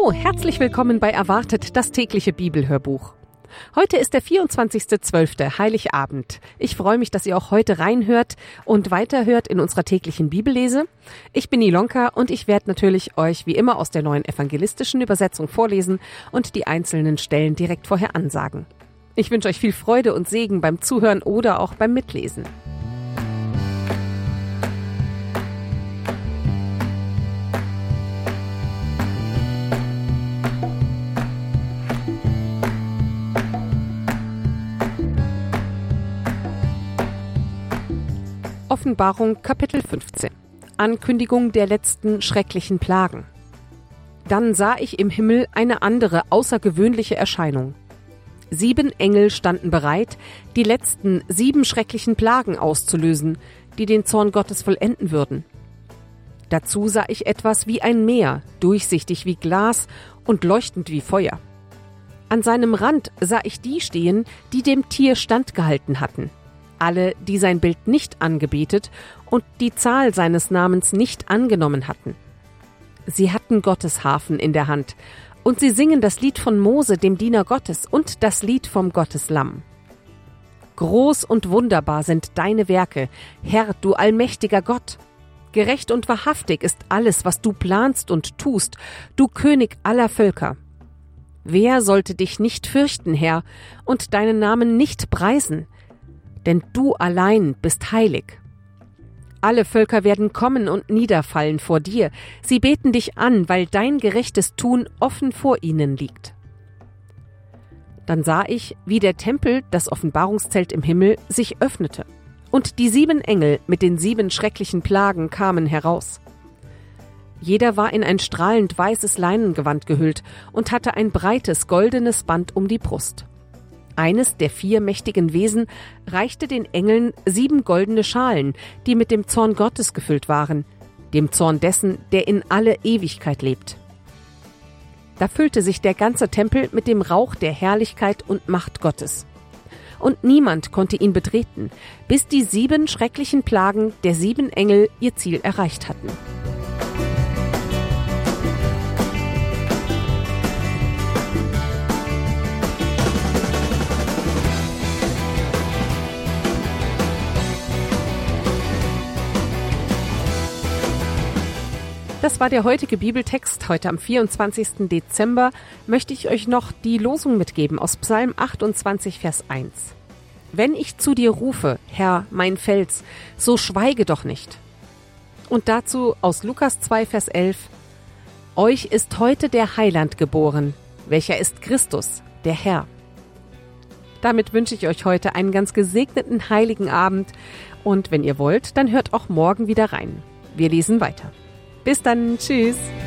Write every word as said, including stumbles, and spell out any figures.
Hallo, herzlich willkommen bei Erwartet, das tägliche Bibelhörbuch. Heute ist der vierundzwanzigster zwölfter Heiligabend. Ich freue mich, dass ihr auch heute reinhört und weiterhört in unserer täglichen Bibellese. Ich bin Ilonka und ich werde natürlich euch wie immer aus der neuen evangelistischen Übersetzung vorlesen und die einzelnen Stellen direkt vorher ansagen. Ich wünsche euch viel Freude und Segen beim Zuhören oder auch beim Mitlesen. Offenbarung Kapitel fünfzehn. Ankündigung der letzten schrecklichen Plagen. Dann sah ich im Himmel eine andere außergewöhnliche Erscheinung. Sieben Engel standen bereit, die letzten sieben schrecklichen Plagen auszulösen, die den Zorn Gottes vollenden würden. Dazu sah ich etwas wie ein Meer, durchsichtig wie Glas und leuchtend wie Feuer. An seinem Rand sah ich die stehen, die dem Tier standgehalten hatten. Alle, die sein Bild nicht angebetet und die Zahl seines Namens nicht angenommen hatten. Sie hatten Gottes Harfen in der Hand, und sie singen das Lied von Mose, dem Diener Gottes, und das Lied vom Gotteslamm. Groß und wunderbar sind deine Werke, Herr, du allmächtiger Gott. Gerecht und wahrhaftig ist alles, was du planst und tust, du König aller Völker. Wer sollte dich nicht fürchten, Herr, und deinen Namen nicht preisen? Denn du allein bist heilig. Alle Völker werden kommen und niederfallen vor dir. Sie beten dich an, weil dein gerechtes Tun offen vor ihnen liegt. Dann sah ich, wie der Tempel, das Offenbarungszelt im Himmel, sich öffnete. Und die sieben Engel mit den sieben schrecklichen Plagen kamen heraus. Jeder war in ein strahlend weißes Leinengewand gehüllt und hatte ein breites goldenes Band um die Brust. Eines der vier mächtigen Wesen reichte den Engeln sieben goldene Schalen, die mit dem Zorn Gottes gefüllt waren, dem Zorn dessen, der in alle Ewigkeit lebt. Da füllte sich der ganze Tempel mit dem Rauch der Herrlichkeit und Macht Gottes. Und niemand konnte ihn betreten, bis die sieben schrecklichen Plagen der sieben Engel ihr Ziel erreicht hatten. Das war der heutige Bibeltext. Heute am vierundzwanzigsten Dezember möchte ich euch noch die Losung mitgeben aus Psalm achtundzwanzig, Vers eins. Wenn ich zu dir rufe, Herr, mein Fels, so schweige doch nicht. Und dazu aus Lukas zwei, Vers elf. Euch ist heute der Heiland geboren, welcher ist Christus, der Herr. Damit wünsche ich euch heute einen ganz gesegneten heiligen Abend. Und wenn ihr wollt, dann hört auch morgen wieder rein. Wir lesen weiter. Bis dann, tschüss.